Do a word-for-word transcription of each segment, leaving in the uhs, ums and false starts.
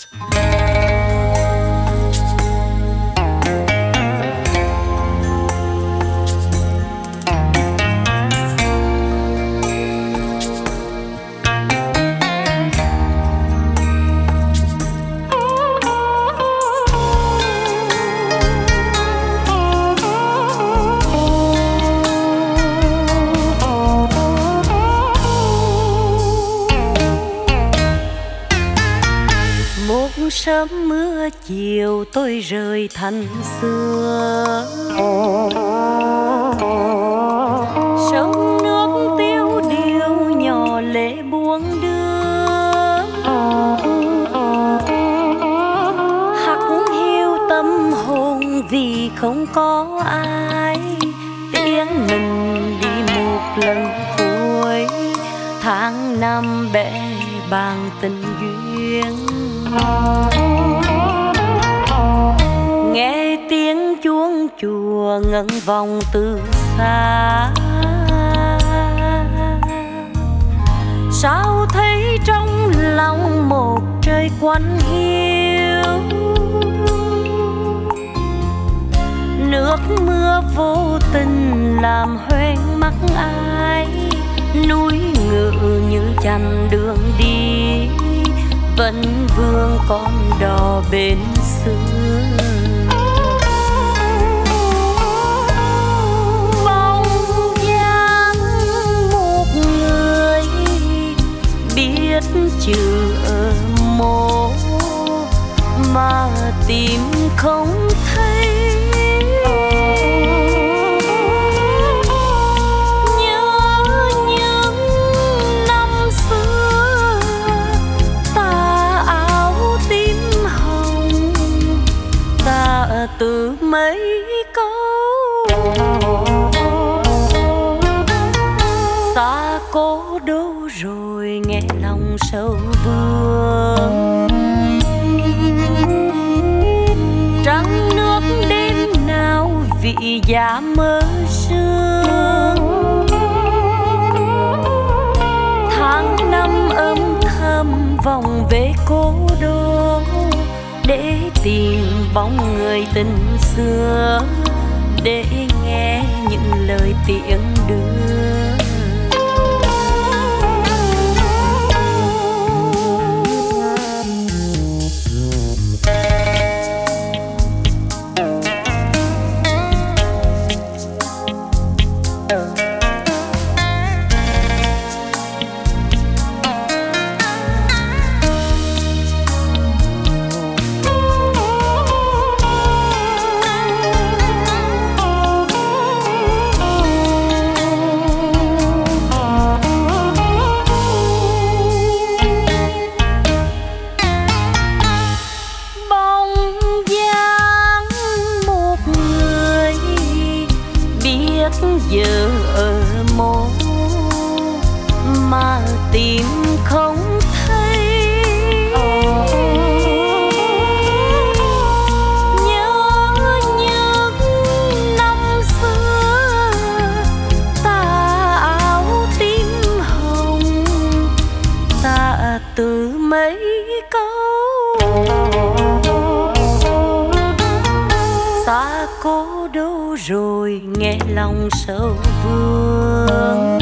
Sớm mưa chiều tôi rời thành xưa, sông nước tiêu điều nhỏ lệ buông đưa, hắt hiu tâm hồn vì không có ai tiễn mình đi một lần cuối. Tháng năm bẽ bàng tình duyên, nghe tiếng chuông chùa ngân vọng từ xa. Sao thấy trong lòng một trời quạnh hiu, nước mưa vô tình làm hoen mắt ai. Núi ngự như chặn đường đi, vẫn vương con đò bên xưa. Bóng dáng một người biết chữ ở mộ mà tìm không thấy. Từ mấy câu xa cố đô rồi nghe lòng sầu vương. Trăng nước đêm nào vị giá mơ sương, tháng năm âm thầm vòng về cố đô để tìm bóng người tình xưa, để nghe những lời tiễn đưa. Giờ ở mộ mà tìm không thấy. Nhớ những năm xưa ta áo tím hồng, ta từ mấy câu xa cố đô rồi nghe lòng sầu vương.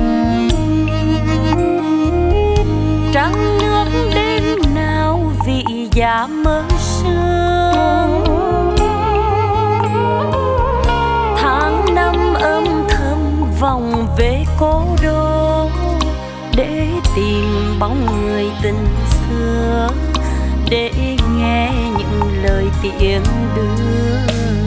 Trăng nước đêm nào vị giá mơ sương, tháng năm âm thầm vòng về cố đô để tìm bóng người tình xưa, để nghe những lời tiễn đưa.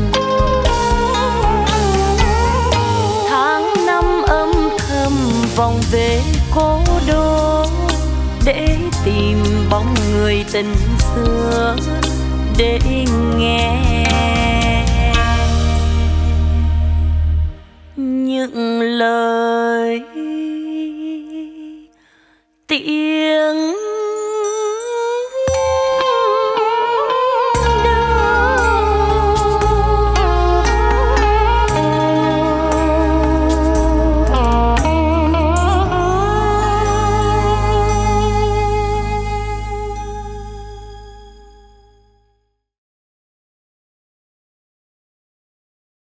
Vòng về cố đô để tìm bóng người tình xưa, để nghe những lời tiễn